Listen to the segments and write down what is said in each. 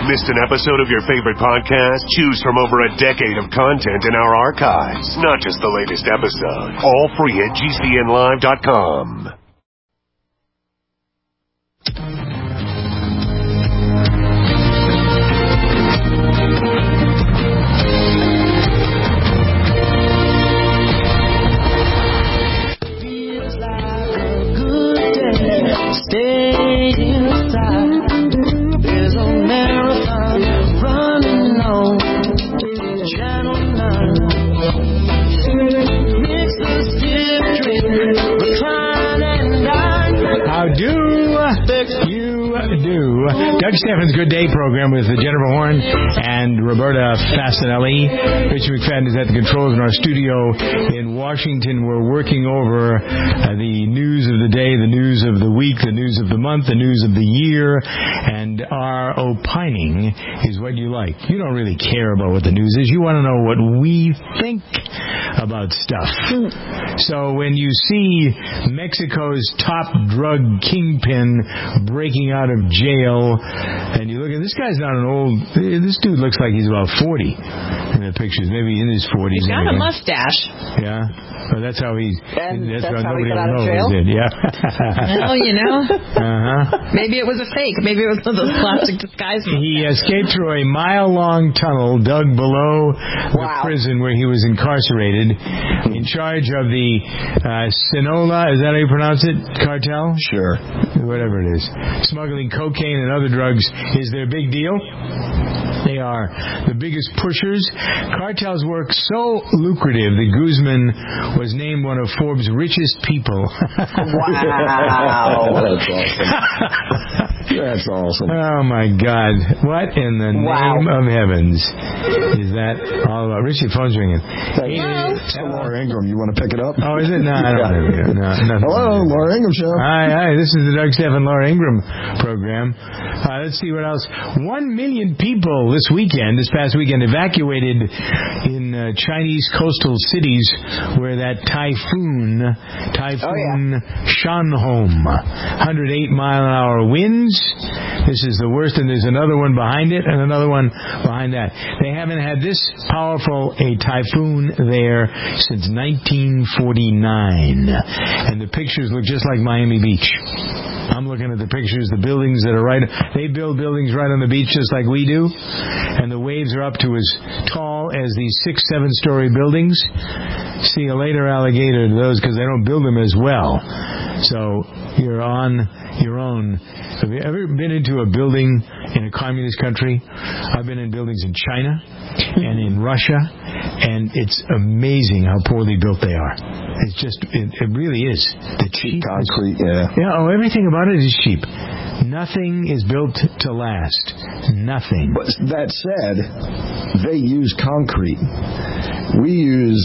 Missed an episode of your favorite podcast? Choose from over a decade of content in our archives. Not just the latest episode. All free at GCNlive.com. Stay inside. There's a marathon running on Channel 9. Mix the stiff drink, recline and dine. How do you do? Doug Steffens' Good Day program with Jennifer Horn and Roberta Fasanelli. Richard McFadden is at the controls in our studio in Washington. We're working over the news of the day, the news of the week, the news of the month, the news of the year, and our opining is what you like. You don't really care about what the news is. You want to know what we think about stuff. So when you see Mexico's top drug kingpin breaking out of jail, and you look at this guy's not an old. This dude looks like he's about 40 in the pictures, maybe in his 40s. He's got a mustache. Yeah, well, that's how he. That's how he nobody got out will of know. jail. Yeah. Well, you know. Maybe it was a fake. Maybe it was one of those plastic disguises. He escaped through a mile-long tunnel dug below the prison where he was incarcerated, in charge of the Sinaloa. Is that how you pronounce it? Cartel? Sure. Whatever it is. Smuggling cocaine and other drugs is their big deal. They are the biggest pushers. Cartels work so lucrative that Guzman was named one of Forbes' richest people. Wow. That's awesome. That's awesome. Oh, my God. What in the name of heavens is that all about? Richie, phone's ringing. Laura Ingraham. You want to pick it up? Oh, is it? No, I don't want to. No, hello, Laura Ingraham Show. Hi. This is the Doug Steffens Laura Ingraham program. Let's see what else. 1 million people this past weekend, evacuated in Chinese coastal cities where that typhoon Shanhome, 108-mile-an-hour winds. This is the worst, and there's another one behind it, and another one behind that. They haven't had this powerful a typhoon there since 1949, and the pictures look just like Miami Beach. I'm looking at the pictures, the buildings that are they build buildings right on the beach just like we do, and the waves are up to as tall as these 6-7-story buildings. See you later, alligator, to those, because they don't build them as well. So you're on your own. Have you ever been into a building in a communist country? I've been in buildings in China and in Russia, and it's amazing how poorly built they are. It's just, it really is. The cheap concrete, everything about it is cheap. Nothing is built to last. Nothing. But that said, they use concrete. We use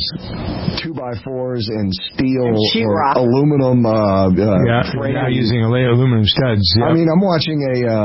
2x4s and steel or aluminum we're now using aluminum studs. Yep. I mean, I'm watching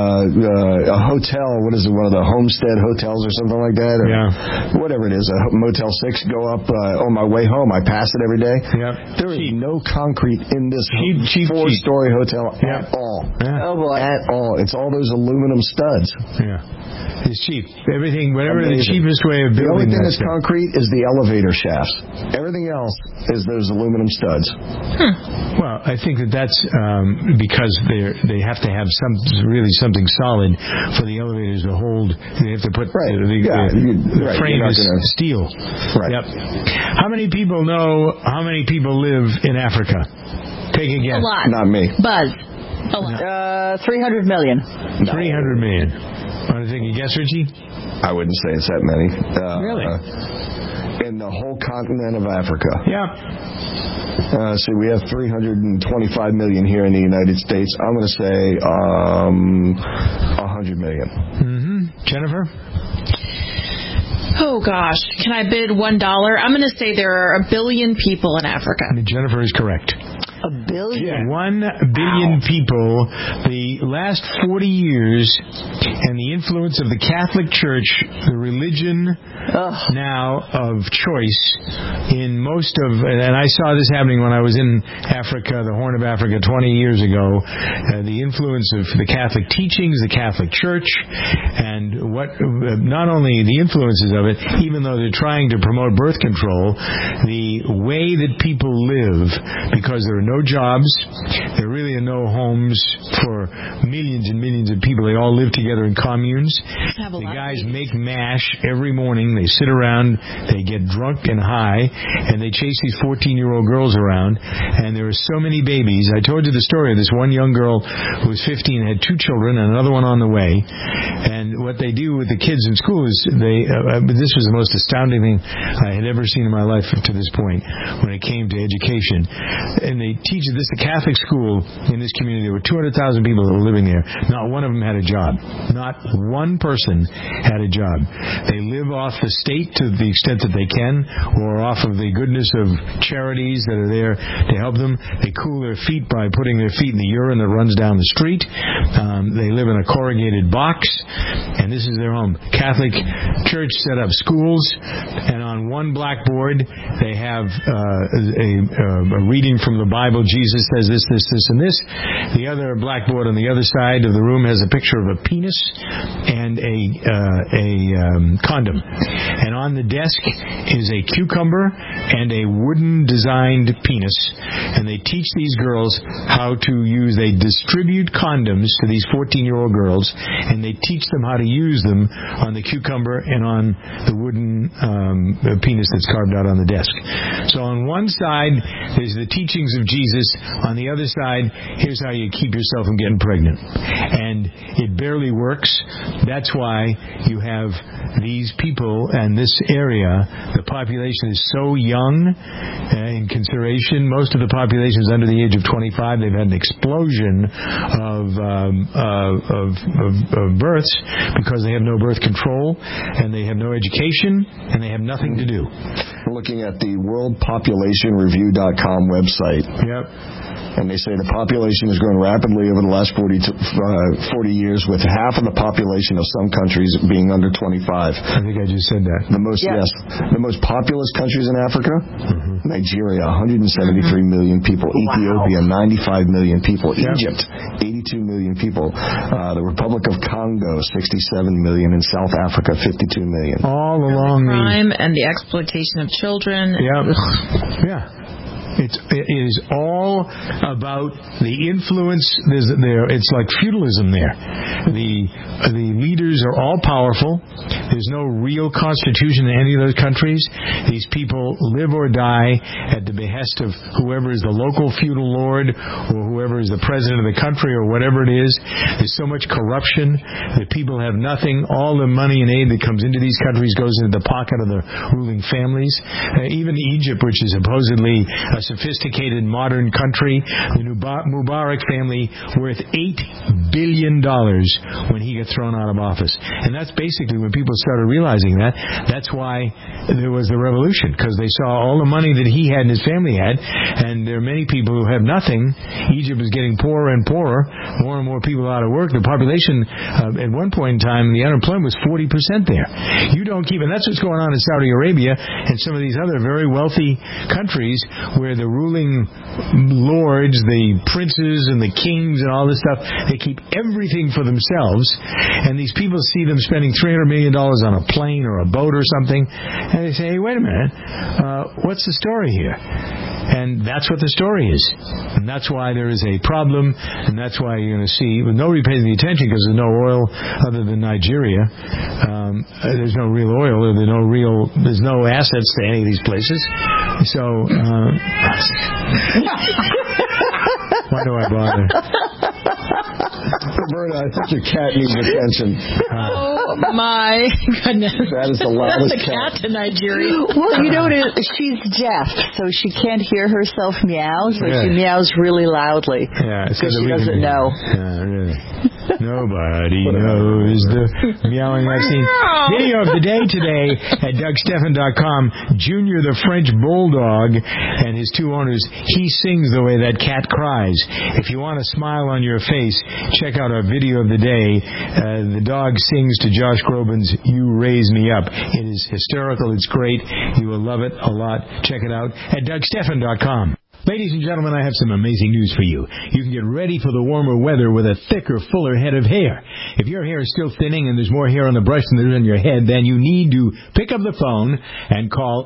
a hotel, what is it, one of the Homestead hotels or something like that, or whatever it is, a Motel 6 go up on my way home. I pass it every day. Yep. There is no concrete in this cheap 4-story hotel at all. Yeah. Oh, boy. At all. It's all those aluminum studs. Yeah. It's cheap. Everything, whatever the cheapest way of building. The only thing that's concrete is the elevator shafts. Everything else is those aluminum studs. Well, I think that's because they have to have something solid for the elevators to hold. They have to put the frame is steel. Right. Yep. How many people know how many people live in Africa? Take a guess. A lot. Not me. Buzz. A lot. 300 million. 300 million. Want to take a guess, Richie? I wouldn't say it's that many. Really? In the whole continent of Africa. Yeah. So we have 325 million here in the United States. I'm going to say 100 million. Mm-hmm. Jennifer? Oh, gosh. Can I bid $1? I'm going to say there are 1 billion people in Africa. Jennifer is correct. 1 billion? 1 billion people. The last 40 years and the influence of the Catholic Church, the religion now of choice in most of, and I saw this happening when I was in Africa, the Horn of Africa 20 years ago, the influence of the Catholic teachings, the Catholic Church, and not only the influences of it, even though they're trying to promote birth control, the way that people live, because there are no jobs, there really are no homes for millions and millions of people. They all live together in communes. The guys make mash every morning. They sit around, they get drunk and high, and they chase these 14-year-old girls around, and there are so many babies. I told you the story of this one young girl who was 15, had 2 children, and another one on the way. And what they do with the kids in school is this was the most astounding thing I had ever seen in my life to this point when it came to education. And they teach this a Catholic school in this community. There were 200,000 people that were living there. Not one of them had a job. Not one person had a job. They live off the state to the extent that they can, or off of the goodness of charities that are there to help them. They cool their feet by putting their feet in the urine that runs down the street. They live in a corrugated box, and this is their home. Catholic Church set up schools, and on one blackboard they have a reading from the Bible. Jesus says this, this, this, and this. The other blackboard on the other side of the room has a picture of a penis and a condom. And on the desk is a cucumber and a wooden designed penis. And they teach these girls how to use, they distribute condoms to these 14-year-old girls, and they teach them how to use them on the cucumber and on the wooden penis that's carved out on the desk. So on one side, there's the teachings of Jesus. On the other side, here's how you keep yourself from getting pregnant. And it barely works. That's why you have these people and this area, the population is so young in consideration. Most of the population is under the age of 25. They've had an explosion of births because they have no birth control, and they have no education, and they have nothing to do. We're looking at the WorldPopulationReview.com website. Yep. And they say the population has grown rapidly over the last 40 years, with half of the population of some countries being under 25. I think I just said that. The most populous countries in Africa, Nigeria, 173 million people. Ethiopia, 95 million people. Egypt, 82 million people. The Republic of Congo, 67 million. And South Africa, 52 million. All along the crime and the exploitation of children. Yeah. It is all about the influence. It's like feudalism there. The leaders are all powerful. There's no real constitution in any of those countries. These people live or die at the behest of whoever is the local feudal lord, or whoever is the president of the country, or whatever it is. There's so much corruption that people have nothing. All the money and aid that comes into these countries goes into the pocket of the ruling families. Even Egypt, which is supposedly a sophisticated modern country, the Mubarak family worth $8 billion when he got thrown out of office. And that's basically when people started realizing that. That's why there was the revolution, because they saw all the money that he had and his family had, and there are many people who have nothing. Egypt was getting poorer and poorer, more and more people out of work. The population, at one point in time, the unemployment was 40% there. You don't keep, and that's what's going on in Saudi Arabia and some of these other very wealthy countries where the ruling lords, the princes and the kings and all this stuff, they keep everything for themselves, and these people see them spending $300 million on a plane or a boat or something, and they say, hey, wait a minute, what's the story here? And that's what the story is. And that's why there is a problem, and that's why you're going to see, well, nobody pays any attention because there's no oil other than Nigeria. There's no real oil, or there's no assets to any of these places. So, why do I bother? Roberta, I think your cat needs attention. Oh, my goodness. That is the loudest cat to Nigeria. Well, you know what it is? She's deaf, so she can't hear herself meow, so she meows really loudly. Yeah, because she doesn't know. Yeah, really. Nobody knows the meowing I've seen. Video of the day today at DougStephan.com. Junior, the French bulldog, and his 2 owners, he sings the way that cat cries. If you want a smile on your face, check out our video of the day. The dog sings to Josh Groban's You Raise Me Up. It is hysterical. It's great. You will love it a lot. Check it out at DougStephan.com. Ladies and gentlemen, I have some amazing news for you. You can get ready for the warmer weather with a thicker, fuller head of hair. If your hair is still thinning and there's more hair on the brush than there is on your head, then you need to pick up the phone and call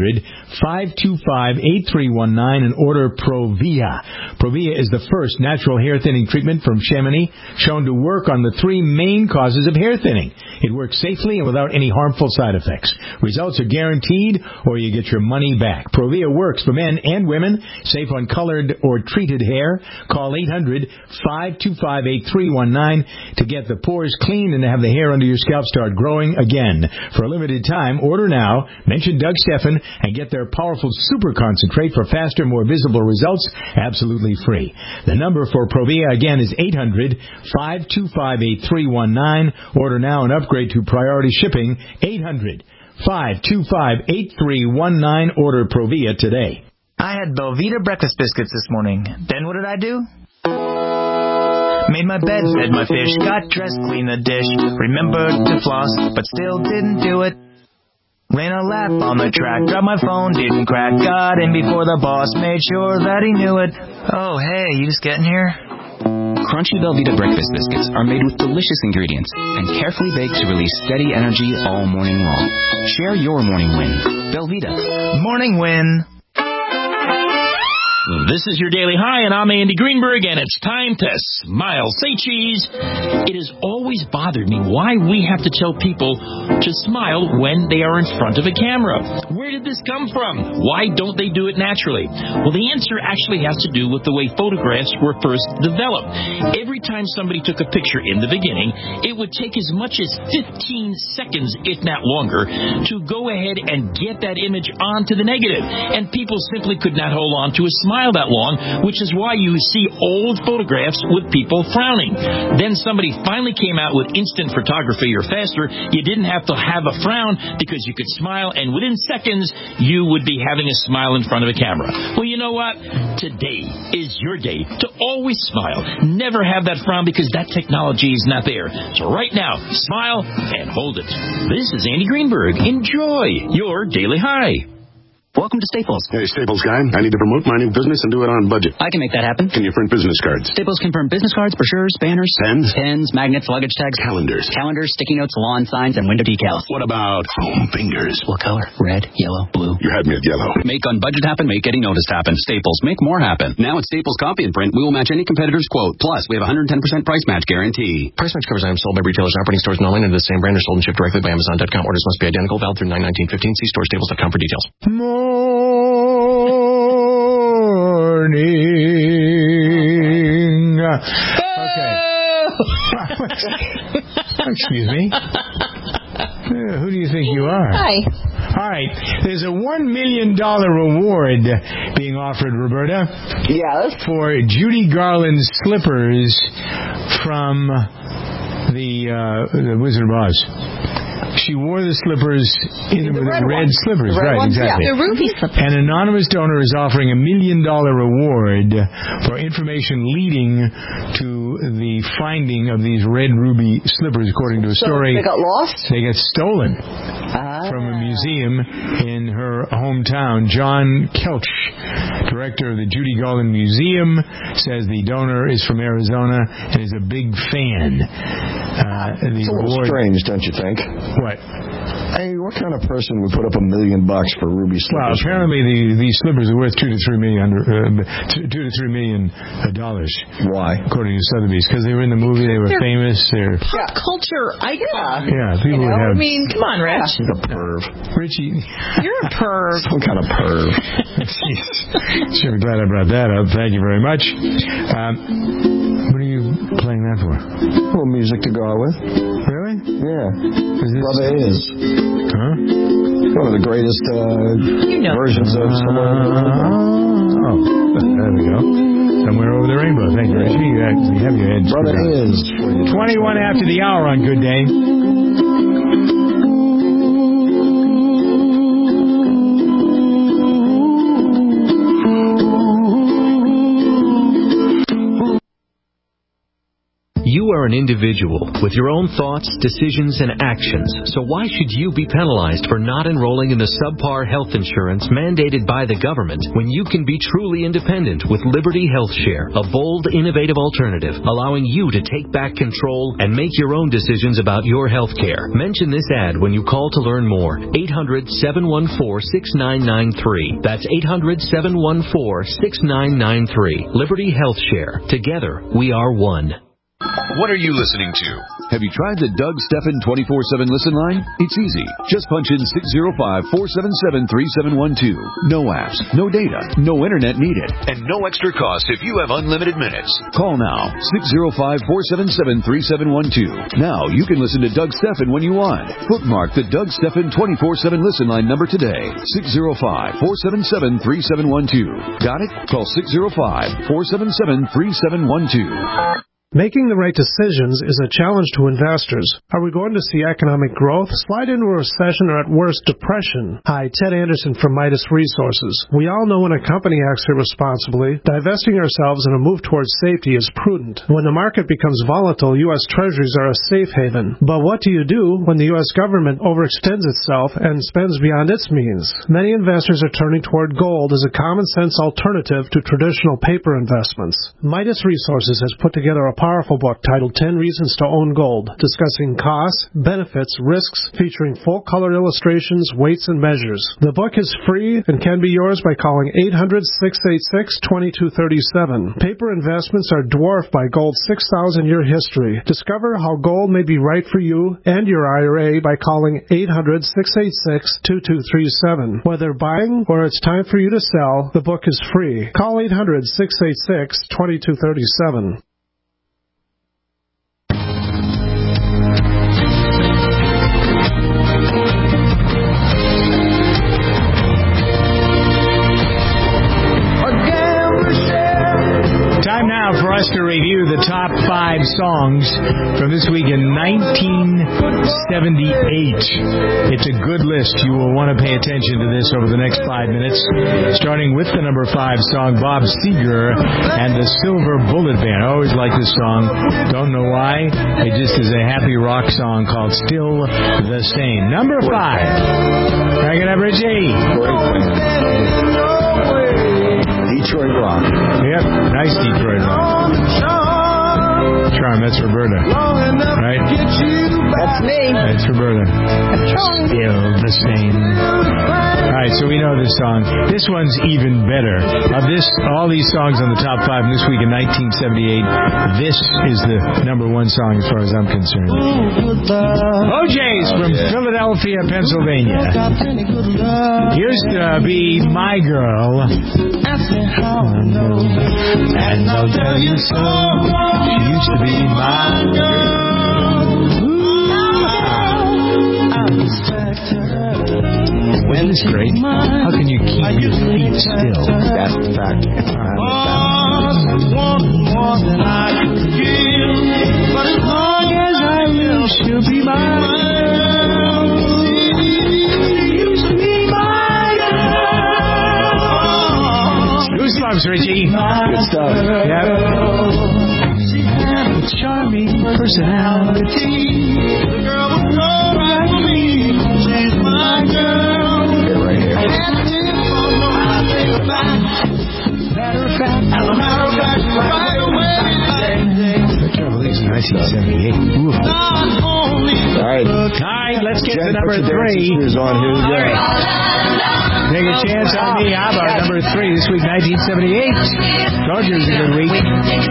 800-525-8319 and order Provia. Provia is the first natural hair thinning treatment from Chamonix shown to work on the 3 main causes of hair thinning. It works safely and without any harmful side effects. Results are guaranteed or you get your money back. Provia works for men and women. Safe on colored or treated hair. Call 800-525-8319 to get the pores clean and to have the hair under your scalp start growing again. For a limited time, order now, mention Doug Steffen, and get their powerful super concentrate for faster, more visible results, absolutely free. The number for Provia, again, is 800-525-8319. Order now and upgrade to priority shipping. 800-525-8319. Order Provia today. I had Belvita breakfast biscuits this morning. Then what did I do? Made my bed, fed my fish, got dressed, cleaned the dish, remembered to floss, but still didn't do it. Ran a lap on the track, dropped my phone, didn't crack, got in before the boss, made sure that he knew it. Oh, hey, you just getting here? Crunchy Belvita breakfast biscuits are made with delicious ingredients and carefully baked to release steady energy all morning long. Share your morning win. Belvita. Morning win. This is your Daily High, and I'm Andy Greenberg, and it's time to smile. Say cheese. It has always bothered me why we have to tell people to smile when they are in front of a camera. Where did this come from? Why don't they do it naturally? Well, the answer actually has to do with the way photographs were first developed. Every time somebody took a picture in the beginning, it would take as much as 15 seconds, if not longer, to go ahead and get that image onto the negative. And people simply could not hold on to a smile that long, which is why you see old photographs with people frowning. Then somebody finally came out with instant photography or faster. You didn't have to have a frown because you could smile, and within seconds, you would be having a smile in front of a camera. Well, you know what? Today is your day to always smile. Never have that frown because that technology is not there. So right now, smile and hold it. This is Andy Greenberg. Enjoy your Daily High. Welcome to Staples. Hey, Staples guy. I need to promote my new business and do it on budget. I can make that happen. Can you print business cards? Staples can print business cards, brochures, banners, pens, magnets, luggage tags, calendars, sticky notes, lawn signs, and window decals. What about foam fingers? What color? Red, yellow, blue. You had me at yellow. Make on budget happen, make getting noticed happen. Staples, make more happen. Now at Staples Copy and Print, we will match any competitor's quote. Plus, we have a 110% price match guarantee. Price match covers items sold by retailers, operating stores, and online under the same brand or sold and shipped directly by Amazon.com. Orders must be identical, valid through 9/19/15. See storestaples.com for details. Morning. Okay. Excuse me. Who do you think you are? Hi. All right. There's a $1 million reward being offered, Roberta. Yes. For Judy Garland's slippers from the Wizard of Oz. She wore the slippers in the red slippers, right? Ones, Exactly. yeah. The ruby slippers. An anonymous donor is offering $1 million reward for information leading to the finding of these red ruby slippers, according to a story. They got lost? They get stolen from a museum in her hometown. John Kelch, director of the Judy Garland Museum, says the donor is from Arizona and is a big fan. It's a little strange, don't you think? What? Hey, what kind of person would put up $1 million for ruby slippers? Well, apparently these slippers are worth $2 to $3 million. Why? According to Sotheby's, because they were in the movie, they were famous. They're pop culture icon. Yeah, people would have. I mean, come on, Rich. He's a perv. Richie, you're a perv. Some kind of perv. Sure, glad I brought that up. Thank you very much. What are you playing that for? A little music to go out with. Really? Yeah. Brother Is. Huh? One of the greatest versions of Somewhere Over the Rainbow. Oh, there we go. Somewhere Over the Rainbow. Thank you, Richie. You have your head. Brother Is. 21 after the hour on Good Day. You are are an individual with your own thoughts, decisions, and actions. So why should you be penalized for not enrolling in the subpar health insurance mandated by the government when you can be truly independent with Liberty Health Share, a bold, innovative alternative allowing you to take back control and make your own decisions about your health care. Mention this ad when you call to learn more. 800-714-6993. That's 800-714-6993. Liberty Health Share. Together, we are one. What are you listening to? Have you tried the Doug Stephan 24/7 listen line? It's easy. Just punch in 605-477-3712. No apps, no data, no internet needed, and no extra cost if you have unlimited minutes. Call now, 605-477-3712. Now you can listen to Doug Stephan when you want. Bookmark the Doug Stephan 24/7 listen line number today. 605-477-3712. Got it? Call 605-477-3712. Making the right decisions is a challenge to investors. Are we going to see economic growth, slide into a recession, or at worst, depression? Hi, Ted Anderson from Midas Resources. We all know when a company acts irresponsibly, divesting ourselves in a move towards safety is prudent. When the market becomes volatile, U.S. Treasuries are a safe haven. But what do you do when the U.S. government overextends itself and spends beyond its means? Many investors are turning toward gold as a common-sense alternative to traditional paper investments. Midas Resources has put together a powerful book titled 10 Reasons to Own Gold, discussing costs, benefits, risks, featuring full-color illustrations, weights, and measures. The book is free and can be yours by calling 800-686-2237. Paper investments are dwarfed by gold's 6,000-year history. Discover how gold may be right for you and your IRA by calling 800-686-2237. Whether buying or it's time for you to sell, the book is free. Call 800-686-2237. Time now for us to review the top 5 songs from this week in 1978. It's a good list. You will want to pay attention to this over the next 5 minutes. Starting with the number 5 song, Bob Seger and the Silver Bullet Band. I always like this song. Don't know why. It just is a happy rock song called Still the Same. Number 5. Crank it up, Richie. Detroit Rock. Yep, nice Detroit Rock. Charm, that's Roberta. Right? That's me. That's Roberta. Still the same. Alright, so we know this song. This one's even better. Of all these songs on the top 5 this week in 1978, this is the number 1 song as far as I'm concerned. OJ's from Philadelphia, Pennsylvania. Used to be my girl. And I'll tell you so. She used to be my girl. Isn't this great? How can you keep your feet still? That's the fact. More than I could give, but as long as I live, she'll be my girl. She used to be my girl. Goosebumps, Richie. Good stuff. Yep. She had a charming personality. The girl was so right for me. She's my girl. Get right here. And I take her back. Matter of fact, right away. I can't believe it's 1978. Ooh. All right. Let's get Jen, to number 3. On. Here we go. Take a chance on me. How about number 3 this week, 1978? Told you it was a good week.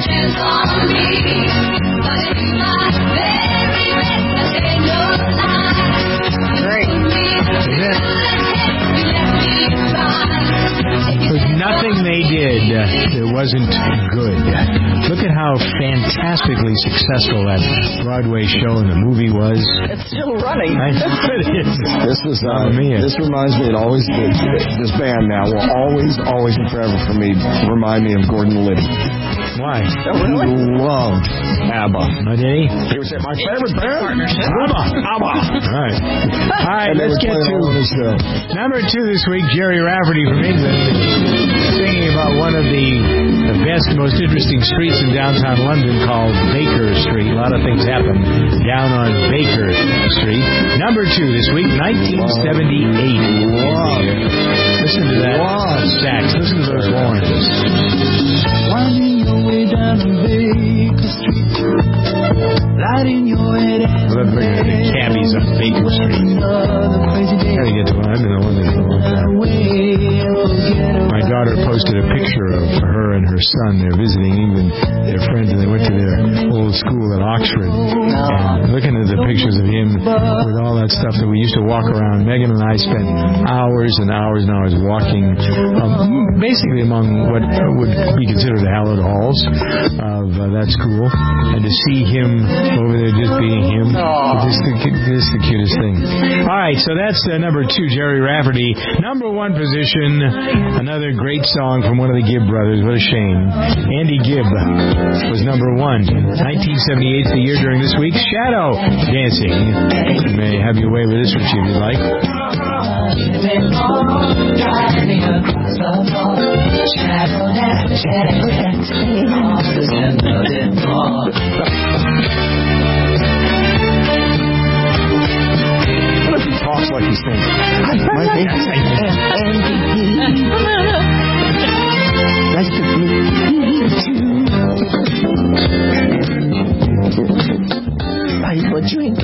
Great. There's nothing they did that wasn't good. Look at how fantastically successful that Broadway show and the movie was. It's still running. I know it is. This reminds me, this band now will always and forever for me remind me of Gordon Liddy. Why? He loved ABBA. Oh, did he? He would say, my favorite band? Partnership. ABBA. All right, let's get to number 2 this week. Jerry Rafferty from England singing about one of the best, most interesting streets in downtown London called Baker Street. A lot of things happen down on Baker Street. Number 2 this week, 1978. Wow. Listen to that sax. Listen to those horns. Winding your way down on Baker Street, lighting your head I love looking at the cabbies on Baker Street. Gotta get to one. I've been on one of these for a long time. My daughter posted a picture of her and her son. They're visiting England, their friends, and they went to their old school at Oxford. And looking at the pictures of him with all that stuff that we used to walk around, Megan and I spent hours and hours and hours walking basically among what would be considered the hallowed halls of that school. And to see him over there just being him, just the cutest thing. All right, so that's number 2, Jerry Rafferty. Number 1 position, another great song from one of the Gibb brothers. What a shame. Andy Gibb was number 1. 1978 is the year during this week's Shadow Dancing. You may have your way with this, Richie, if you'd like. What if he talks like he sings? Nice to meet you. Are you for a drink?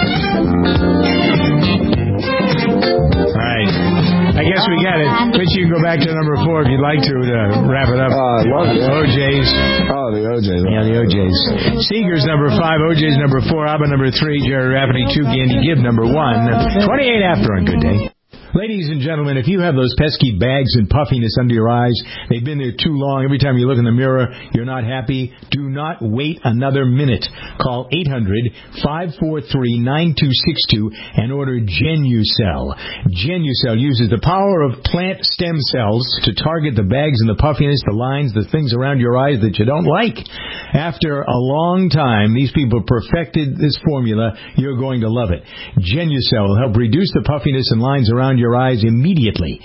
All right. I guess we got it. But you can go back to number 4 if you'd like to wrap it up. I love it. OJ's. Oh, the OJ's. Yeah, the OJ's. Seeger's number 5, OJ's number 4, ABBA number 3, Jerry Rafferty 2, Andy Gibb number 1. 28 after on Good Day. Ladies and gentlemen, if you have those pesky bags and puffiness under your eyes, they've been there too long. Every time you look in the mirror, you're not happy. Do not wait another minute. Call 800-543-9262 and order Genucel. Genucel uses the power of plant stem cells to target the bags and the puffiness, the lines, the things around your eyes that you don't like. After a long time, these people perfected this formula. You're going to love it. Genucel will help reduce the puffiness and lines around your eyes immediately.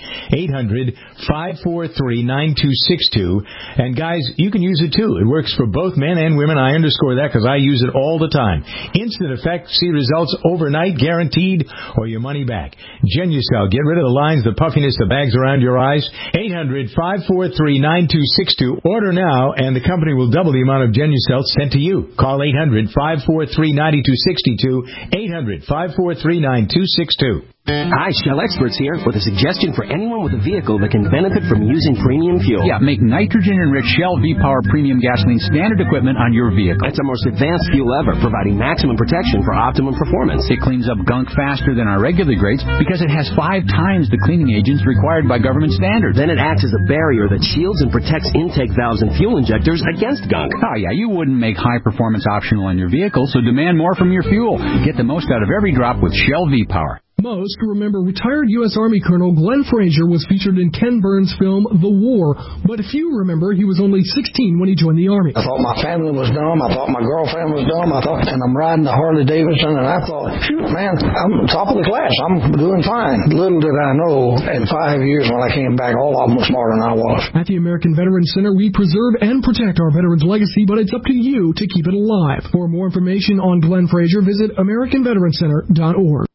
800-543-9262. And guys, you can use it too. It works for both men and women. I underscore that because I use it all the time. Instant effect. See results overnight, guaranteed, or your money back. Genucel. Get rid of the lines, the puffiness, the bags around your eyes. 800-543-9262. Order now, and the company will double the amount of Genucel sent to you. Call 800-543-9262. 800-543-9262. Hi, Shell Experts here with a suggestion for anyone with a vehicle that can benefit from using premium fuel. Yeah, make nitrogen-enriched Shell V-Power Premium Gasoline standard equipment on your vehicle. It's the most advanced fuel ever, providing maximum protection for optimum performance. It cleans up gunk faster than our regular grades because it has 5 times the cleaning agents required by government standards. Then it acts as a barrier that shields and protects intake valves and fuel injectors against gunk. Oh, yeah, you wouldn't make high performance optional on your vehicle, so demand more from your fuel. Get the most out of every drop with Shell V-Power. Most remember retired U.S. Army Colonel Glenn Frazier was featured in Ken Burns' film The War, but few remember he was only 16 when he joined the Army. I thought my family was dumb. I thought my girlfriend was dumb. And I'm riding the Harley Davidson, and I thought, shoot, man, I'm top of the class. I'm doing fine. Little did I know, in 5 years when I came back, all of them were smarter than I was. At the American Veterans Center, we preserve and protect our veterans' legacy, but it's up to you to keep it alive. For more information on Glenn Frazier, visit AmericanVeteranCenter.org.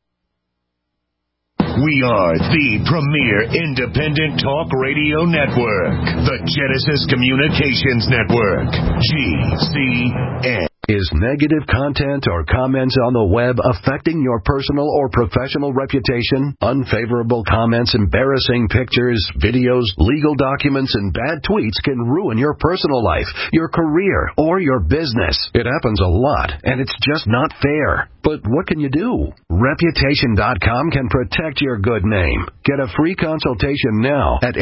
We are the premier independent talk radio network, the Genesis Communications Network, GCN. Is negative content or comments on the web affecting your personal or professional reputation? Unfavorable comments, embarrassing pictures, videos, legal documents, and bad tweets can ruin your personal life, your career, or your business. It happens a lot, and it's just not fair. But what can you do? Reputation.com can protect your good name. Get a free consultation now at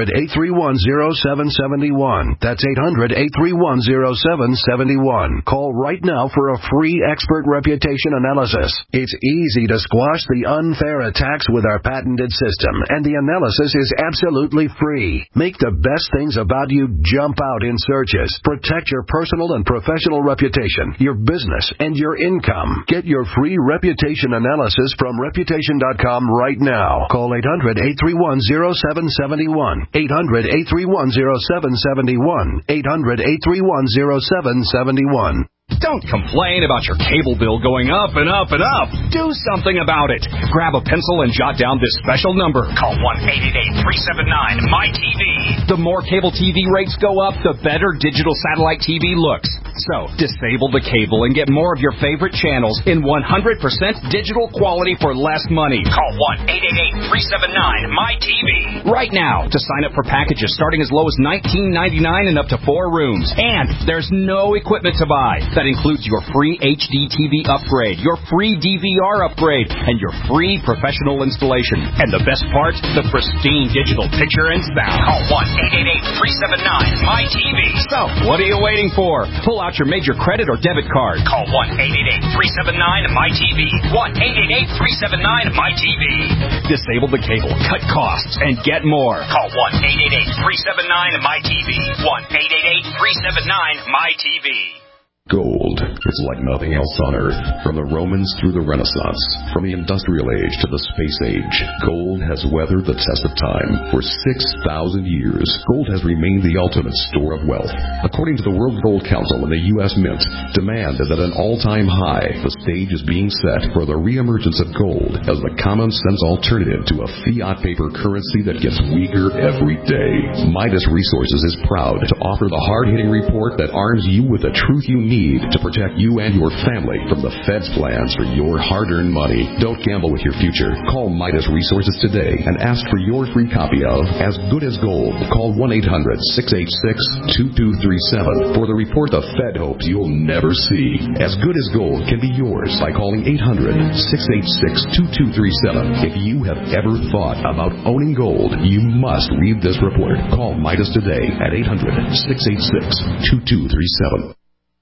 800-831-0771. That's 800-831-0771. Call right now for a free expert reputation analysis. It's easy to squash the unfair attacks with our patented system, and the analysis is absolutely free. Make the best things about you jump out in searches. Protect your personal and professional reputation, your business, and your income. Get your free reputation analysis from Reputation.com right now. Call 800-831-0771. 800-831-0771. 800-831-0771. Don't complain about your cable bill going up and up and up. Do something about it. Grab a pencil and jot down this special number. Call 1-888-379-MY-TV. The more cable TV rates go up, the better digital satellite TV looks. So, disable the cable and get more of your favorite channels in 100% digital quality for less money. Call 1-888-379-MY-TV right now to sign up for packages starting as low as $19.99 and up to 4 rooms. And there's no equipment to buy. That includes your free HD TV upgrade, your free DVR upgrade, and your free professional installation. And the best part, the pristine digital picture and sound. Call 1-888-379-MY-TV. So, what are you waiting for? Pull out your major credit or debit card. Call 1-888-379-MY-TV. 1-888-379-MY-TV. Disable the cable, cut costs, and get more. Call 1-888-379-MY-TV. 1-888-379-MY-TV. Gold is like nothing else on Earth. From the Romans through the Renaissance, from the Industrial Age to the Space Age, gold has weathered the test of time. For 6,000 years, gold has remained the ultimate store of wealth. According to the World Gold Council and the U.S. Mint, demand is at an all-time high. The stage is being set for the reemergence of gold as the common-sense alternative to a fiat paper currency that gets weaker every day. Midas Resources is proud to offer the hard-hitting report that arms you with the truth you need to protect you and your family from the Fed's plans for your hard-earned money. Don't gamble with your future. Call Midas Resources today and ask for your free copy of As Good as Gold. Call 1-800-686-2237 for the report the Fed hopes you'll never see. As Good as Gold can be yours by calling 800-686-2237. If you have ever thought about owning gold, you must read this report. Call Midas today at 800-686-2237.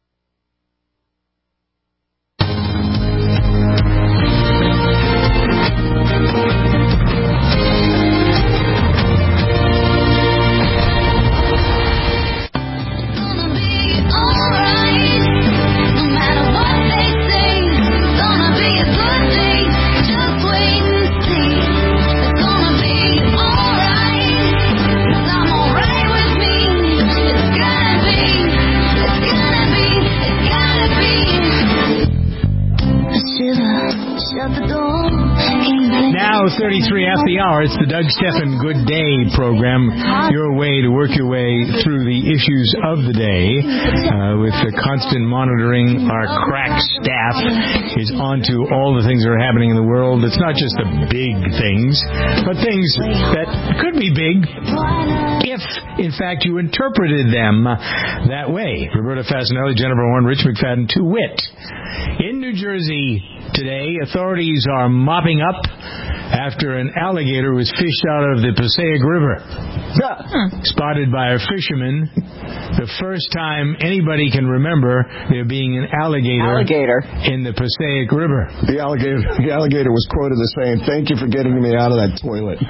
Now, 33 after the hour, it's the Doug Stephan Good Day program. Your way to work your way through the issues of the day with the constant monitoring. Our crack staff is onto all the things that are happening in the world. It's not just the big things, but things that could be big if, in fact, you interpreted them that way. Roberta Fasanelli, Jennifer Horn, Rich McFadden, to wit. In New Jersey today, authorities are mopping up after an alligator was fished out of the Passaic River. Spotted by a fisherman, the first time anybody can remember there being an alligator in the Passaic River. The alligator was quoted as saying, "Thank you for getting me out of that toilet."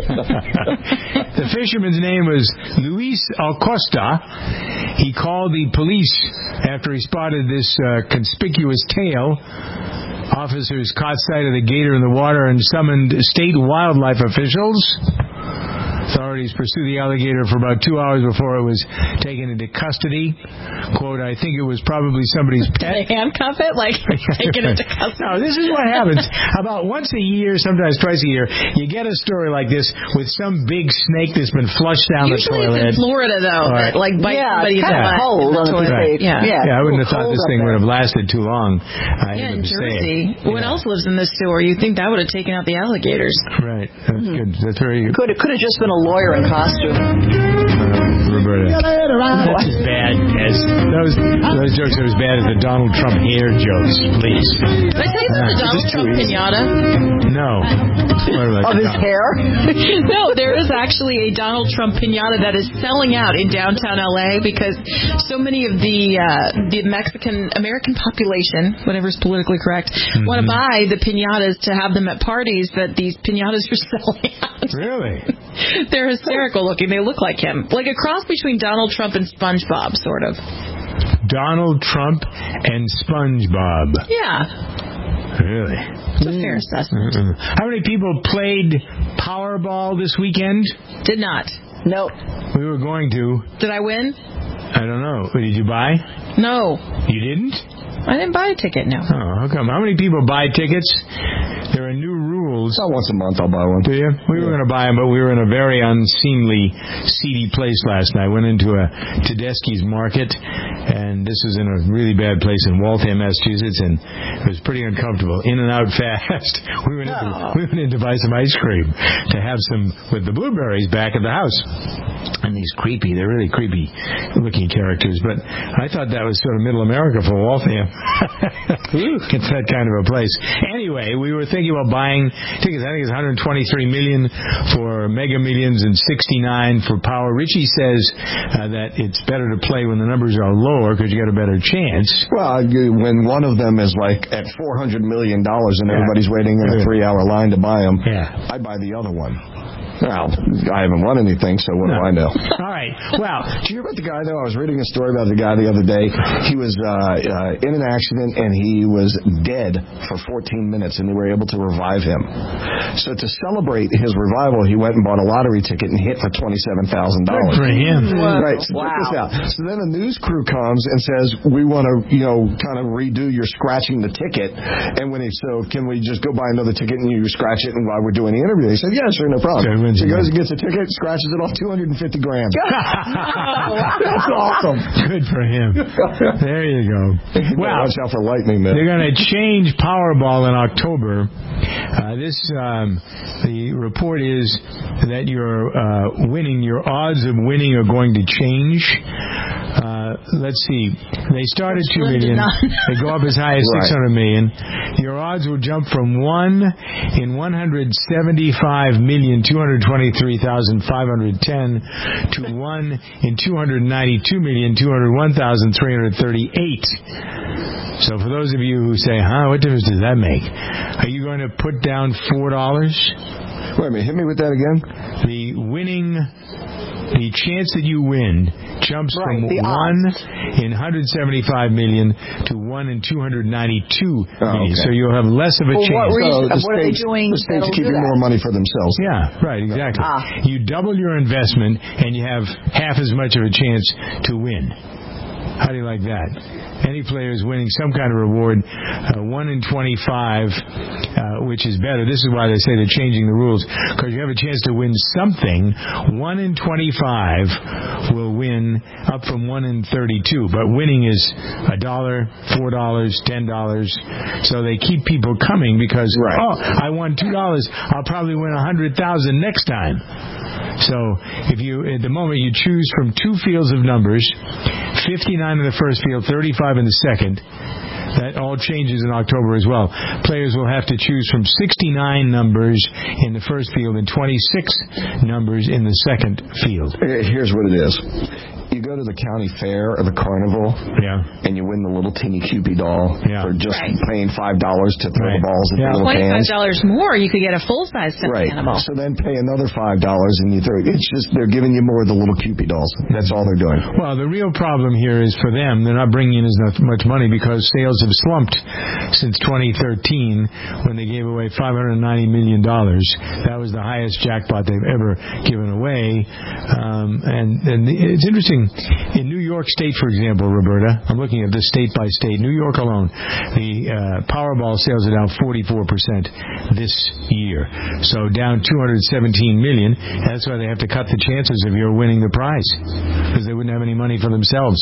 The fisherman's name was Luis Acosta. He called the police after he spotted this conspicuous tail. Officers caught sight of the gator in the water and summoned state wildlife officials. Authorities pursued the alligator for about 2 hours before it was taken into custody. Quote, "I think it was probably somebody's pet." Did they handcuff it? Like, taking it to custody? No, this is what happens. About once a year, sometimes twice a year, you get a story like this with some big snake that's been flushed down Usually the toilet. Usually it's in Florida, though, that, like, bites somebody's butt cold on the toilet. Right. Yeah, I wouldn't have thought this thing would have lasted too long. In Jersey. What else lives in this sewer? You'd think that would have taken out the alligators. Right. That's good. That's very good. Could have just been a lawyer Joker in costume. Roberta, that's as bad as those jokes are as bad as the Donald Trump hair jokes, please. Did I tell you about the Donald Trump pinata? No. Of his hair? No, there is actually a Donald Trump pinata that is selling out in downtown LA because so many of the Mexican American population, whatever's politically correct, want to buy the pinatas to have them at parties that these pinatas are selling out. Really? They're hysterical looking. They look like him. Like a cross between Donald Trump and SpongeBob, sort of. Donald Trump and SpongeBob. Yeah. Really? It's a fair assessment. How many people played Powerball this weekend? Did not. Nope. We were going to. Did I win? I don't know. Did you buy? No. You didn't? I didn't buy a ticket, no. Oh, how come? How many people buy tickets? There are new rules. About once a month I'll buy one. Do you? We were going to buy them, but we were in a very unseemly, seedy place last night. Went into a Tedeschi's Market, and this is in a really bad place in Waltham, Massachusetts, and it was pretty uncomfortable. In and out fast. We went in to buy some ice cream to have some with the blueberries back at the house. And they're really creepy looking characters, but I thought that was sort of middle America for Waltham. It's that kind of a place. Anyway, we were thinking about buying tickets. I think it's $123 million for Mega Millions and $69 for Power. Richie says that it's better to play when the numbers are lower because you got a better chance. Well, when one of them is like at $400 million and everybody's waiting in a 3-hour line to buy them, I buy the other one. Well, I haven't won anything, so what do I know? All right. Well, did you hear about the guy, though? I was reading a story about the guy the other day. He was in an accident, and he was dead for 14 minutes, and they were able to revive him. So to celebrate his revival, he went and bought a lottery ticket and hit for $27,000. Good for him. Right. So check this out. So then a news crew comes and says, we want to, kind of redo your scratching the ticket. And so can we just go buy another ticket and you scratch it and while we're doing the interview? He said, yeah, sure, no problem. So he goes and gets a ticket, scratches it off, $250,000. That's awesome. Good for him. There you go. Well, watch out for lightning, man. They're going to change Powerball in October. The report is that your odds of winning are going to change. Let's see. They start at 2 million. They go up as high as 600 million. Your odds will jump from 1 in 175,223,510 to 1 in 292,201,338. So for those of you who say, what difference does that make? Are you going to put down $4? Wait a minute, hit me with that again. The chance that you win jumps from 1 in 175 million to 1 in 292 million. So you'll have less of a chance. What are they doing? The states are keeping more money for themselves. Yeah, right, exactly. You double your investment and you have half as much of a chance to win. How do you like that? Any player is winning some kind of reward, 1 in 25, which is better. This is why they say they're changing the rules, because you have a chance to win something. 1 in 25 will win up from 1 in 32, but winning is $1, $4, $10. So they keep people coming because, I won $2. I'll probably win $100,000 next time. So if you, at the moment, you choose from 2 fields of numbers, 59 in the first field, 35 in the second. That all changes in October as well. Players will have to choose from 69 numbers in the first field and 26 numbers in the second field. Here's what it is. You go to the county fair or the carnival, and you win the little teeny Cupid doll for just paying $5 to throw the balls at the little cans. $25 more, you could get a full-size animal. So then pay another $5 and you throw it. It's just they're giving you more of the little Cupid dolls. That's all they're doing. Well, the real problem here is for them, they're not bringing in as much money because sales have slumped since 2013 when they gave away $590 million. That was the highest jackpot they've ever given away. And it's interesting. In New York State, for example, Roberta, I'm looking at this state by state. New York alone, the Powerball sales are down 44% this year. So down $217 million. That's why they have to cut the chances of your winning the prize. Because they wouldn't have any money for themselves.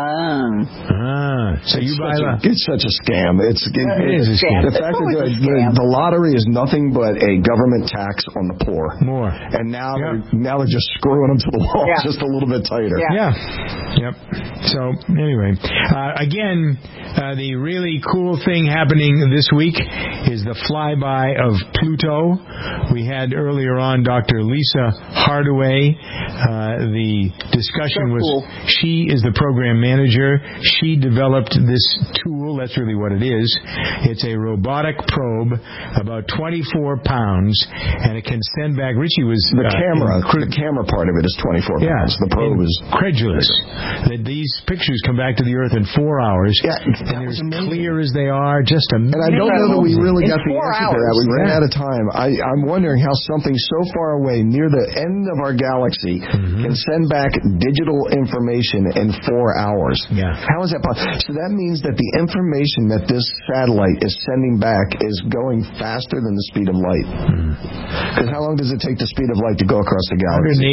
So you buy it's such a scam. It is a scam. The fact that the lottery is nothing but a government tax on the poor. More. And now they're just screwing them to the wall just a little bit tighter. Yep. So anyway, again, the really cool thing happening this week is the flyby of Pluto. We had earlier on Dr. Lisa Hardaway. The discussion was she is the program manager. She developed this tool. That's really what it is. It's a robotic probe, about 24 pounds, and it can send back. Richie was the camera part of it is 24 pounds. The probe is incredulous that these pictures come back to the Earth in 4 hours, and they're as clear as they are. Just amazing. And I don't know that we really got the answer to that. We ran out of time. I'm wondering how something so far away, near the end of our galaxy, can send back digital information in 4 hours. How is that possible? So that means that the information that this satellite is sending back is going faster than the speed of light. Because how long does it take the speed of light to go across the galaxy?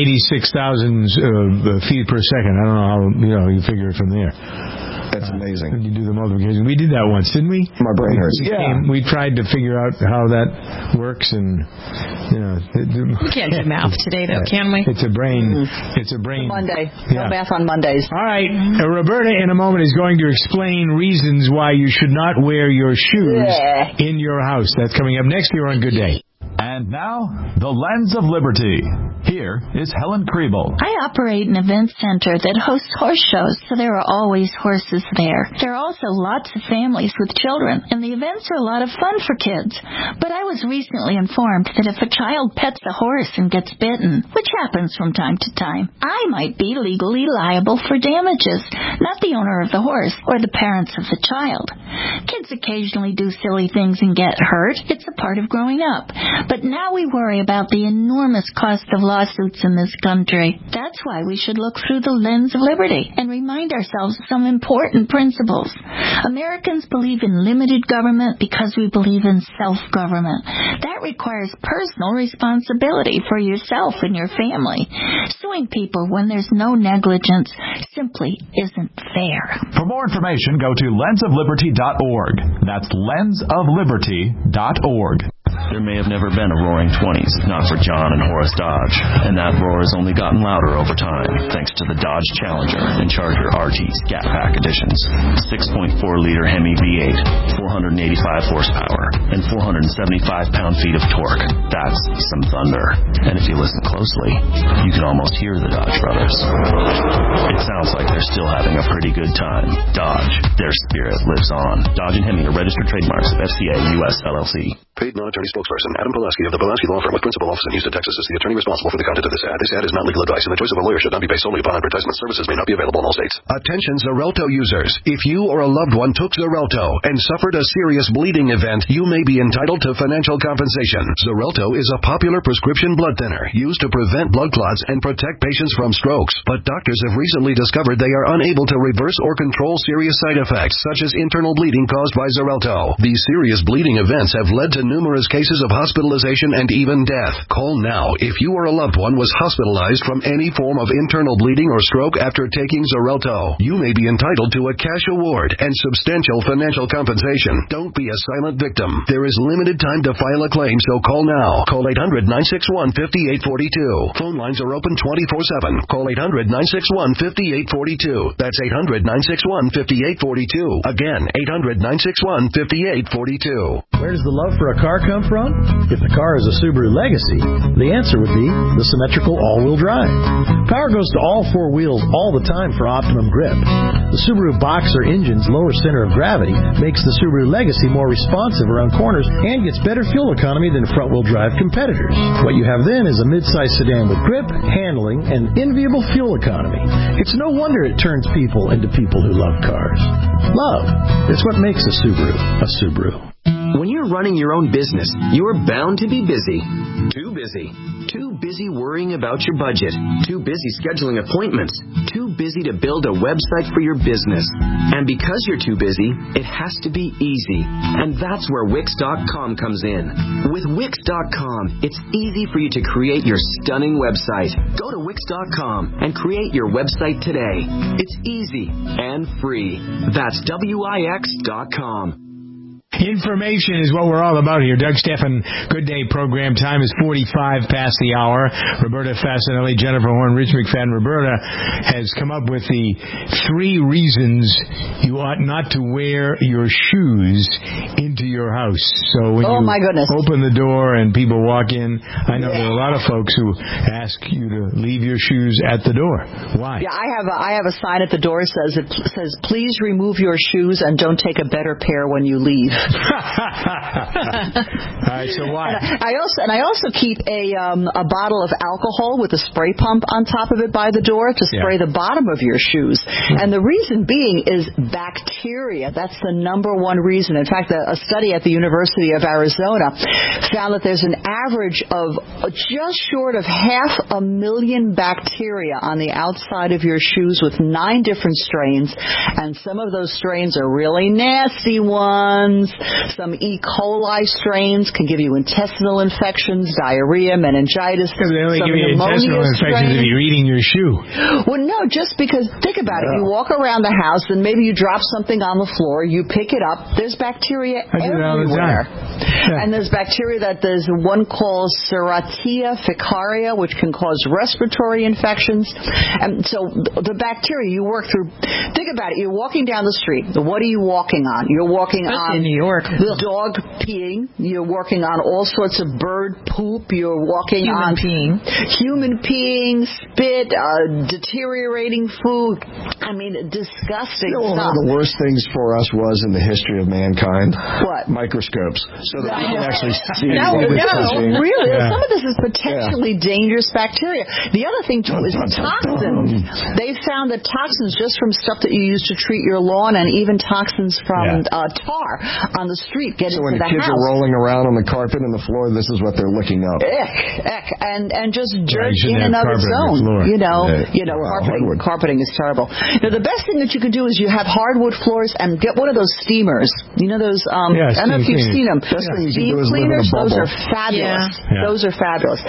186,000 feet per second. I don't know how you figure it from there. That's amazing. When you do the multiplication. We did that once, didn't we? My brain hurts. We tried to figure out how that works, and we can't do math today, though, can we? It's a brain. It's a brain. Monday. No math on Mondays. All right. Roberta, in a moment, is going to explain reasons why you should not wear your shoes in your house. That's coming up next here on Good Day. And now, the Lens of Liberty. Here is Helen Kriebel. I operate an event center that hosts horse shows, so there are always horses there. There are also lots of families with children, and the events are a lot of fun for kids. But I was recently informed that if a child pets a horse and gets bitten, which happens from time to time, I might be legally liable for damages, not the owner of the horse or the parents of the child. Kids occasionally do silly things and get hurt. It's a part of growing up. But now we worry about the enormous cost of lawsuits in this country. That's why we should look through the lens of liberty and remind ourselves of some important principles. Americans believe in limited government because we believe in self-government. That requires personal responsibility for yourself and your family. Suing people when there's no negligence simply isn't fair. For more information, go to lensofliberty.org. That's lensofliberty.org. There may have never been a Roaring '20s, not for John and Horace Dodge, and that roar has only gotten louder over time, thanks to the Dodge Challenger and Charger RT Scat Pack editions. 6.4-liter Hemi V8, 485 horsepower, and 475 pound-feet of torque. That's some thunder. And if you listen closely, you can almost hear the Dodge brothers. It sounds like they're still having a pretty good time. Dodge, their spirit lives on. Dodge and Hemi are registered trademarks of FCA US LLC. Paid non-attorney spokesperson Adam Pulaski of the Pulaski Law Firm with principal office in Houston, Texas is the attorney responsible for the content of this ad. This ad is not legal advice, and the choice of a lawyer should not be based solely upon advertisement. Services may not be available in all states. Attention Xarelto users. If you or a loved one took Xarelto and suffered a serious bleeding event, you may be entitled to financial compensation. Xarelto is a popular prescription blood thinner used to prevent blood clots and protect patients from strokes. But doctors have recently discovered they are unable to reverse or control serious side effects, such as internal bleeding caused by Xarelto. These serious bleeding events have led to numerous cases of hospitalization and even death. Call now if you or a loved one was hospitalized from any form of internal bleeding or stroke after taking Xarelto. You may be entitled to a cash award and substantial financial compensation. Don't be a silent victim. There is limited time to file a claim, so call now. Call 800-961-5842. Phone lines are open 24/7. Call 800-961-5842. That's 800-961-5842. Again, 800-961-5842. Where does the love for a car come from? If the car is a Subaru Legacy, the answer would be the symmetrical all-wheel drive. Power goes to all four wheels all the time for optimum grip. The Subaru Boxer engine's lower center of gravity makes the Subaru Legacy more responsive around corners and gets better fuel economy than front-wheel drive competitors. What you have then is a mid-size sedan with grip, handling, and enviable fuel economy. It's no wonder it turns people into people who love cars. Love. It's what makes a Subaru a Subaru. When you're running your own business, you're bound to be busy. Too busy. Too busy worrying about your budget. Too busy scheduling appointments. Too busy to build a website for your business. And because you're too busy, it has to be easy. And that's where Wix.com comes in. With Wix.com, it's easy for you to create your stunning website. Go to Wix.com and create your website today. It's easy and free. That's Wix.com. Information is what we're all about here. Doug Stephan, Good Day program time is 45 past the hour. Roberta Fasanelli, Jennifer Horn, Rich McFadden. Roberta has come up with the 3 reasons you ought not to wear your shoes into your house. So when you open the door and people walk in, I know there are a lot of folks who ask you to leave your shoes at the door. Why? Yeah, I have a sign at the door that says, please remove your shoes and don't take a better pair when you leave. All right, so why? And I also keep a bottle of alcohol with a spray pump on top of it by the door to spray the bottom of your shoes. And the reason being is bacteria. That's the number one reason. In fact, a study at the University of Arizona found that there's an average of just short of 500,000 bacteria on the outside of your shoes with 9 different strains, and some of those strains are really nasty ones. Some E. coli strains can give you intestinal infections, diarrhea, meningitis. They only give you intestinal infections if you're eating your shoe. Well, no, just because, think about it. You walk around the house and maybe you drop something on the floor, you pick it up, there's bacteria everywhere. And there's bacteria there's one called Serratia fecaria, which can cause respiratory infections. And so the bacteria you work through, think about it. You're walking down the street. What are you walking on? You're walking on in New York. Dog peeing. You're working on all sorts of bird poop. You're walking on human peeing, spit, deteriorating food. I mean, disgusting stuff. One of the worst things for us was in the history of mankind. What? Microscopes. So that we can actually see. Really. Yeah. Some of this is potentially dangerous bacteria. The other thing, too, is toxins. They found that toxins just from stuff that you use to treat your lawn and even toxins from tar on the street get into the house. So when the kids are rolling around on the carpet and the floor, this is what they're licking up. And just dirt in and of its own. Carpeting is terrible. Now, the best thing that you can do is you have hardwood floors and get one of those steamers. You know those, I don't know if you've seen them. Steam cleaners, those are fabulous. Yeah. Those are fabulous.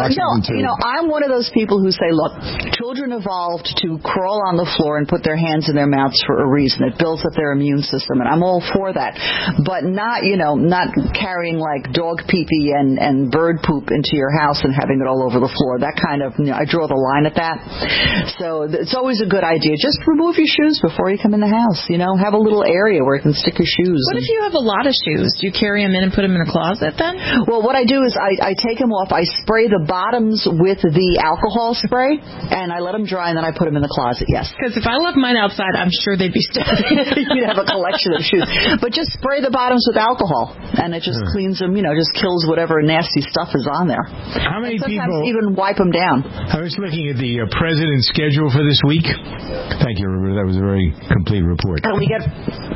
I'm one of those people who say, look, children evolved to crawl on the floor and put their hands in their mouths for a reason. It builds up their immune system, and I'm all for that. But not carrying like dog pee-pee and bird poop into your house and having it all over the floor. That kind of, I draw the line at that. So it's always a good idea. Just remove your shoes before you come in the house. Have a little area where you can stick your shoes. What if you have a lot of shoes? Do you carry them in and put them in a closet then? Well, what I do is I take them off. I spray the bottoms with the alcohol spray, and I let them dry, and then I put them in the closet, yes. Because if I left mine outside, I'm sure they'd be stuck. You'd have a collection of shoes. But just spray the bottoms with alcohol, and it just cleans them, just kills whatever nasty stuff is on there. How many people even wipe them down? I was looking at the president's schedule for this week. Thank you, Roberta. That was a very complete report. We get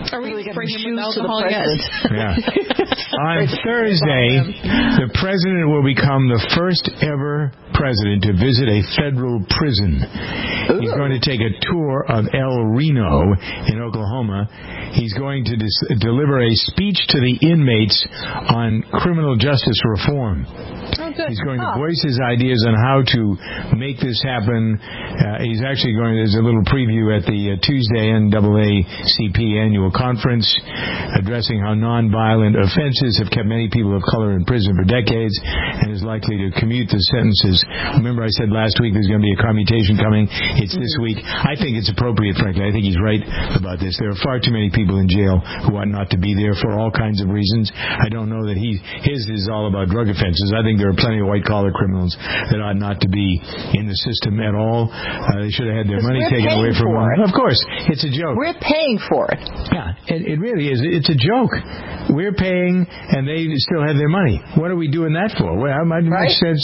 shoes to the president. Yeah. On Thursday, the president will become the first ever president to visit a federal prison. He's going to take a tour of El Reno in Oklahoma. He's going to deliver a speech to the inmates on criminal justice reform. He's going to voice his ideas on how to make this happen. He's actually there's a little preview at the Tuesday NAACP annual conference addressing how nonviolent offenses have kept many people of color in prison for decades and is likely to commute the sentences. Remember I said last week there's going to be a commutation coming. It's this week. I think it's appropriate, frankly. I think he's right about this. There are far too many people in jail who ought not to be there for all kinds of reasons. I don't know that his is all about drug offenses. I think there are plenty of white-collar criminals that ought not to be in the system at all. They should have had their money taken away from them. Of course, it's a joke. We're paying for it. Yeah, it really is. It's a joke. We're paying, and they still have their money. What are we doing that for? Well, it might make sense.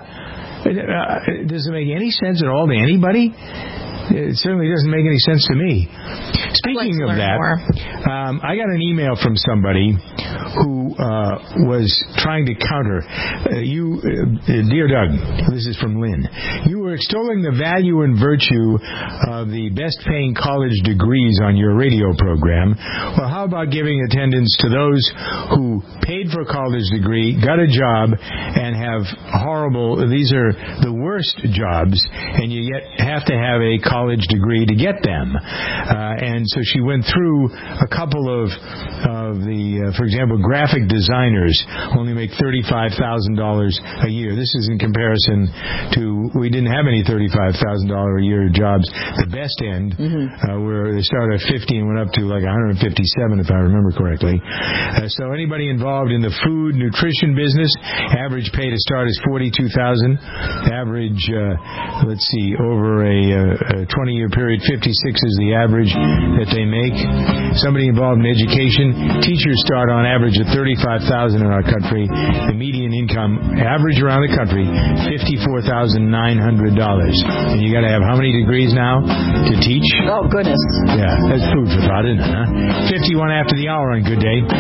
Yeah. Does it make any sense at all to anybody? It certainly doesn't make any sense to me. Speaking of that, I got an email from somebody who was trying to counter. Dear Doug, this is from Lynn. You we're extolling the value and virtue of the best-paying college degrees on your radio program. Well, how about giving attendance to those who paid for a college degree, got a job, and have these are the worst jobs, and you yet have to have a college degree to get them. And so she went through a couple of the, for example, graphic designers only make $35,000 a year. This is in comparison to, we didn't have any $35,000 a year jobs. The best end, where they started at 50 and went up to like 157, if I remember correctly. So anybody involved in the food, nutrition business, average pay to start is $42,000. Average, let's see, over a 20-year period, 56 is the average that they make. Somebody involved in education, teachers start on average at $35,000 in our country. The median income, average around the country, $54,900. And you got to have how many degrees now to teach? Oh, goodness. Yeah, that's food for thought, isn't it, huh? 51 after the hour on Good Day.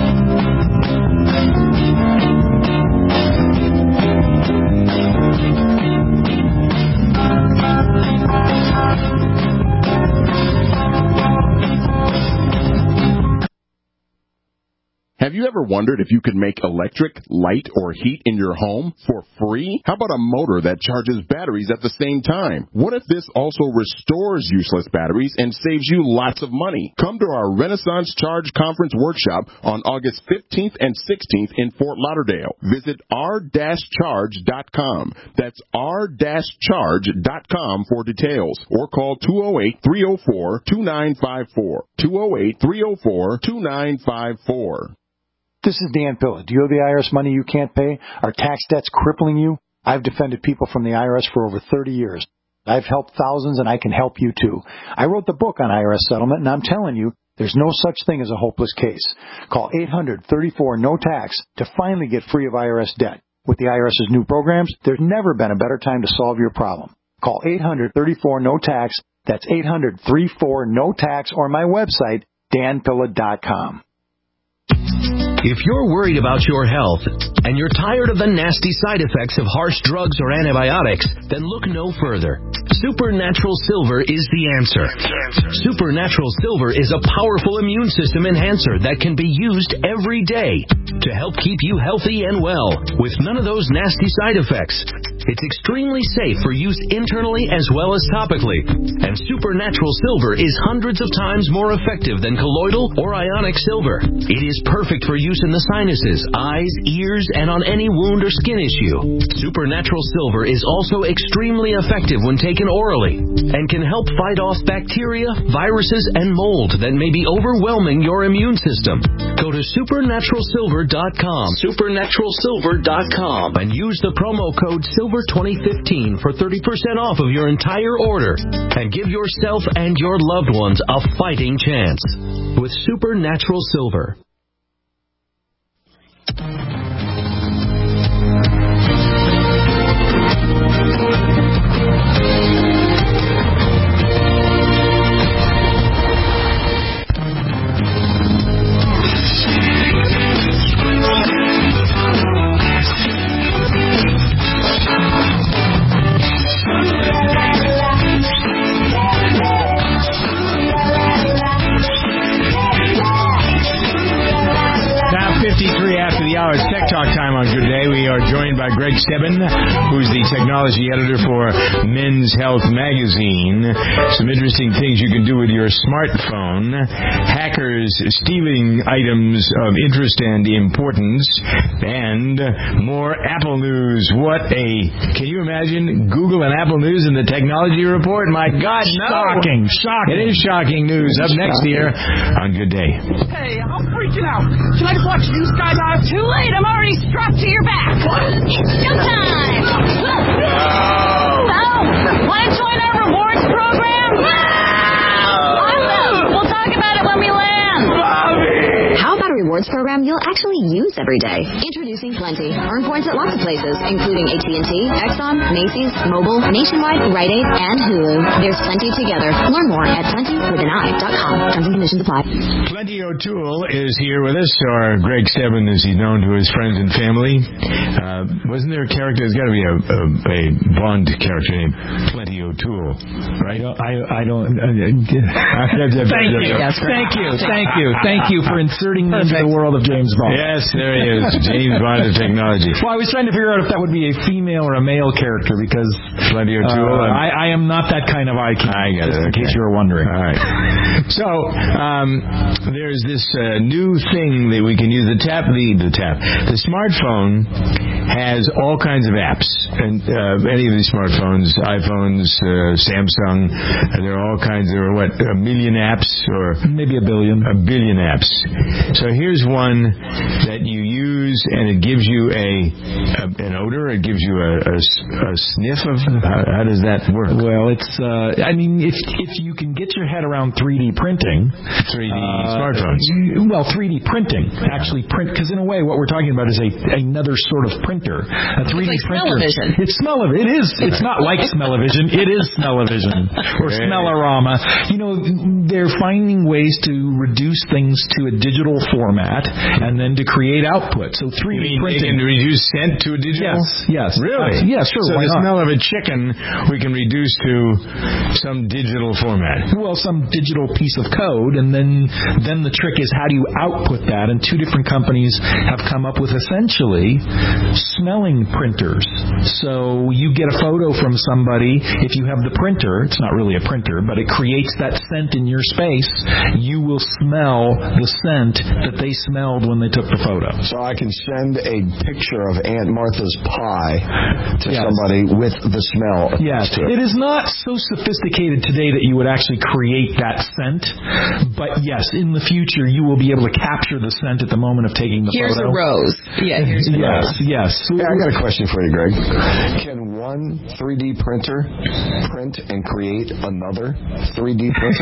Have you ever wondered if you could make electric, light, or heat in your home for free? How about a motor that charges batteries at the same time? What if this also restores useless batteries and saves you lots of money? Come to our Renaissance Charge Conference Workshop on August 15th and 16th in Fort Lauderdale. Visit r-charge.com. That's r-charge.com for details, or call 208-304-2954. 208-304-2954. This is Dan Pilla. Do you owe the IRS money you can't pay? Are tax debts crippling you? I've defended people from the IRS for over 30 years. I've helped thousands, and I can help you too. I wrote the book on IRS settlement, and I'm telling you, there's no such thing as a hopeless case. Call 800-34-NO-TAX to finally get free of IRS debt. With the IRS's new programs, there's never been a better time to solve your problem. Call 800-34-NO-TAX. That's 800-34-NO-TAX, or my website, danpilla.com. If you're worried about your health and you're tired of the nasty side effects of harsh drugs or antibiotics, then look no further. Supernatural Silver is the answer. Supernatural Silver is a powerful immune system enhancer that can be used every day to help keep you healthy and well with none of those nasty side effects. It's extremely safe for use internally as well as topically. And Supernatural Silver is hundreds of times more effective than colloidal or ionic silver. It is perfect for use in the sinuses, eyes, ears, and on any wound or skin issue. Supernatural Silver is also extremely effective when taken orally and can help fight off bacteria, viruses, and mold that may be overwhelming your immune system. Go to supernaturalsilver.com, supernaturalsilver.com, and use the promo code SILVER2015 for 30% off of your entire order and give yourself and your loved ones a fighting chance with Supernatural Silver. It's Tech Talk time on Good Day. We are joined by Greg Stebbin, who's the technology editor for Men's Health magazine. Some interesting things you can do with your smartphone. Hackers stealing items of interest and importance. And more Apple news. Can you imagine Google and Apple News in the technology report? My God, no. Shocking. It is shocking news. Up next here on Good Day. Hey, I'm freaking out. Can I just watch you skydive? Too late. I'm already strapped to your back. What? No time. Want to join our rewards program? Awesome. We'll talk about it when we land. How about a rewards program you'll actually use every day? Introducing Introducing Plenty. Earn points at lots of places, including AT&T, Exxon, Macy's, Mobile, Nationwide, Rite Aid, and Hulu. There's Plenty together. Learn more at plentywithanI.com. Terms and conditions apply. Plenty O'Toole is here with us, or Greg Stebbin, as he's known to his friends and family. Wasn't there a character? There's got to be a Bond character named Plenty O'Toole, right? I don't. Thank you for inserting me into the world of James Bond. Yes, there he is, James Bond of technology. Well, I was trying to figure out if that would be a female or a male character because Plenty O'Toole. I am not that kind of IQ. I got it. In case you were wondering. All right. So there's this new thing that we can use. The smartphone has all kinds of apps, and any of these smartphones, iPhones, Samsung, there are all kinds. There are a million apps, or maybe a billion. A billion apps. So here's one that you use, and it gives you an odor. It gives you a sniff of. How does that work? Well, it's. If you can get your head around 3D printing, 3D smartphones. 3D printing, actually print, because in a way, what we're talking about is another sort of printer. A 3D printer. Smell-o-vision. It's smell-o-vision. It is. It's not like smell-o-vision. It is smell-o-vision or smell-o-rama. They're finding ways to reduce things to a digital format and then to create output. So 3D printing. They can reduce scent to a digital? Yes. Really? Yeah, sure. So the smell of a chicken we can reduce to some digital format. Well, some digital piece of code, and then the trick is how do you output that? And two different companies have come up with essentially smelling printers. So you get a photo from somebody. If you have the printer, it's not really a printer, but it creates that scent in your space. You will smell the scent that they smelled when they took the photo. So I can send a picture of Aunt Martha's pie to somebody with the smell attached to it. It is not so sophisticated today that you would actually create that scent, but yes, in the future you will be able to capture the scent at the moment of taking the here's photo. Here's a rose. Yeah, here's a rose. Yes. Yeah, I got a question for you, Greg. Can one 3D printer print and create another 3D printer?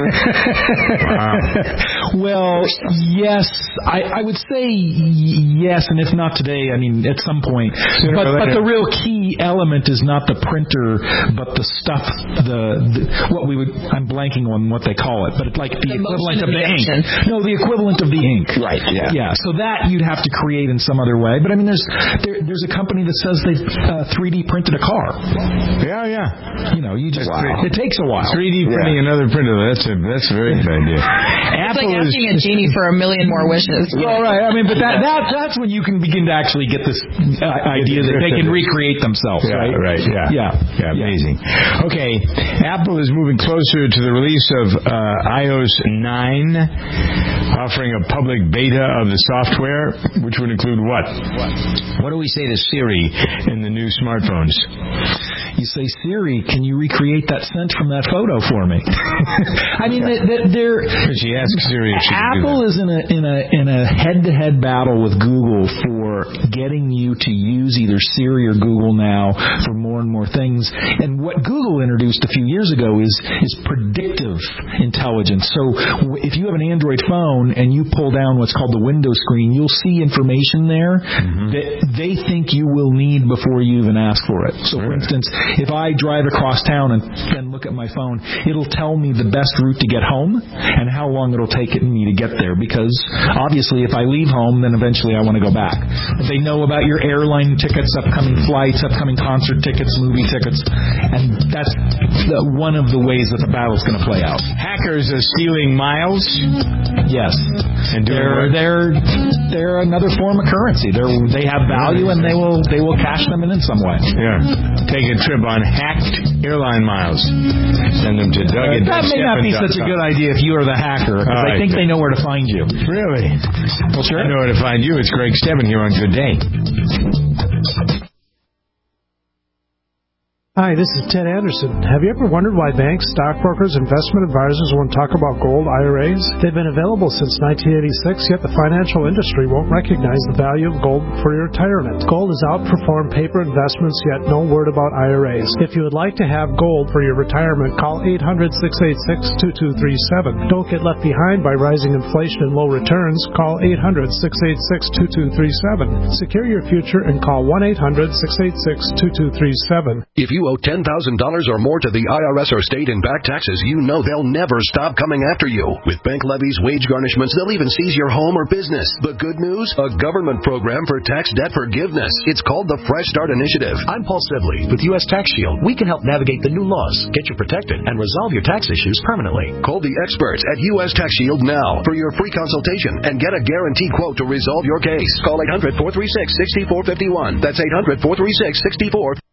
Wow. Well, yes. I would say yes, and if not today, at some point. But the real key element is not the printer, but the stuff, what we would, I'm blanking on what they call it, but it's like the equivalent of the ink. No, the equivalent of the ink. Right, yeah. Yeah, so that you'd have to create in some other way. But there's a company that says they've 3D printed a car. Yeah. You just it takes a while. 3D printing another printer. That's a very good idea. It's like asking a genie for a million more wishes. Well, right. But that's when you can begin to actually get this idea that they can recreate themselves. Yeah, right. Yeah. Amazing. Okay, Apple is moving closer to the release of iOS 9, offering a public beta of the software, which would include what? What do we say to Siri in the new smartphones? You say, Siri, can you recreate that scent from that photo for me? She asks Siri if she Apple is in a head-to-head battle with Google for getting you to use either Siri or Google Now for more and more things. And what Google introduced a few years ago is predictive intelligence. So if you have an Android phone and you pull down what's called the window screen, you'll see information there that they think you will need before you even ask for it. So, for instance, if I drive across town and then look at my phone, it'll tell me the best route to get home and how long it'll take me to get there, because obviously if I leave home, then eventually I want to go back. They know about your airline tickets, upcoming flights, upcoming concert tickets, movie tickets, and that's one of the ways that the battle's going to play out. Hackers are stealing miles? Yes. And they're another form of currency. They have value, and they will cash them in some way. Yeah. Take a trip on hacked airline miles. Send them to Doug. That may not be such a good idea if you are the hacker, because they think they know where to find you. Really? Well, sure. I know where to find you. It's Greg Stebbin here on Good Day. Hi, this is Ted Anderson. Have you ever wondered why banks, stockbrokers, investment advisors won't talk about gold IRAs? They've been available since 1986, yet the financial industry won't recognize the value of gold for your retirement. Gold has outperformed paper investments, yet no word about IRAs. If you would like to have gold for your retirement, call 800-686-2237. Don't get left behind by rising inflation and low returns. Call 800-686-2237. Secure your future and call 1-800-686-2237. If you owe $10,000 or more to the IRS or state in back taxes, you know they'll never stop coming after you. With bank levies, wage garnishments, they'll even seize your home or business. The good news? A government program for tax debt forgiveness. It's called the Fresh Start Initiative. I'm Paul Sedley with U.S. Tax Shield. We can help navigate the new laws, get you protected, and resolve your tax issues permanently. Call the experts at U.S. Tax Shield now for your free consultation and get a guaranteed quote to resolve your case. Call 800-436-6451. That's 800-436-6451.